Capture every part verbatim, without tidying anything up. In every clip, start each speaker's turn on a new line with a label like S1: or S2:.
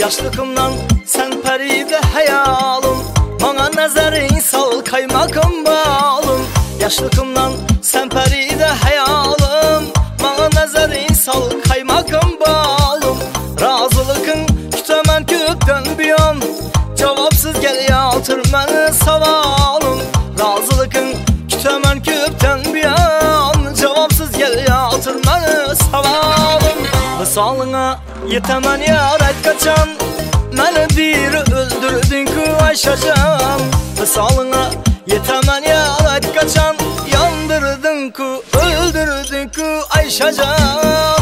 S1: Yaşlıkımdan sen peride hayalım, bana nazarin sal kaymakım balım. Yaşlıkımdan sen peride hayalım, bana nazarin sal kaymakım balım. Razılıkın kütemen kökten bir an, cevapsız gel yatır beni savalım. Razılıkın kütemen kökten bir an, cevapsız gel yatır beni savalım. Visalına yetemen yarat kaçan, meni diri öldürdün ki Ayşacan. Visalına yetemen yarat kaçan, yandırdın ki öldürdün ki Ayşacan.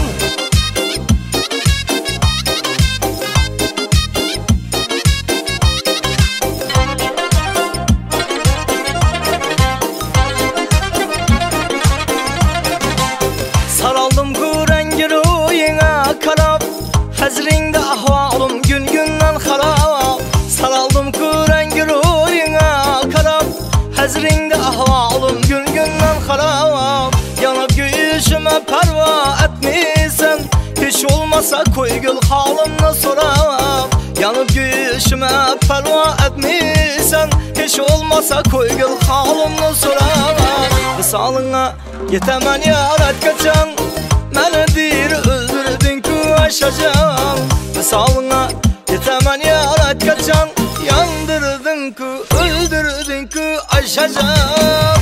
S1: Saraldım ku rengi rüyine karab, hezrinde ahvalım gün günden harap. Saraldım ku rengi rüyine karab, hezrinde ahvalım gün günden harap. Yanıp göğüşüme perva etmişsen, hiç olmasa koy gül halımla sorap. Yanıp göğüşüme perva etmişsen, hiç olmasa koy gül halımla sorap. Visalına yetemen yarat kaçan, meni diri öldürdün ki Ayşacan. Visalına yetemen yarat kaçan, yandırdın ki öldürdün ki Ayşacan.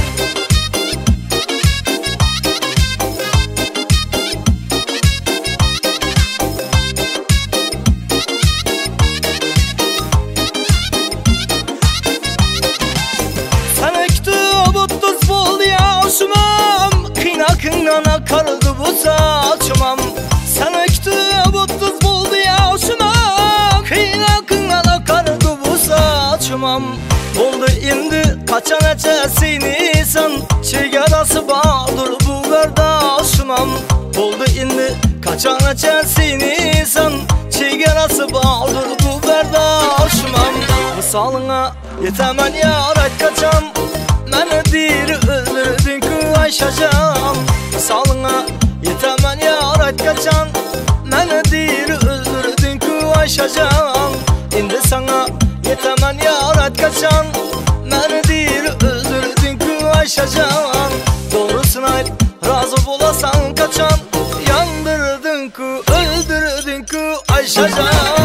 S1: Sana kütüp otuz buldu yaşımam, kıynakından akardı bu saçımam. Sana kütüp otuz buldu yaşımam, kıynakından akardı bu saçımam. Oldu indi kaçan ecesini sen, çigarası bağdır bu kardeşimam. Oldu indi kaçan ecesini sen, çigarası bağdır bu kardeşimam. Visalına yetemen yarat kaçan, meni diri öldürdün ki Ayşacan. Visalına yetemen yarat kaçan, meni diri öldürdün ki Ayşacan. İndi sana yetemen yarat kaçan, meni diri öldürdün ki Ayşacan. Doğrusunu ayt, razı bulasan kaçan, yandırdın ki öldürdün ki Ayşacan.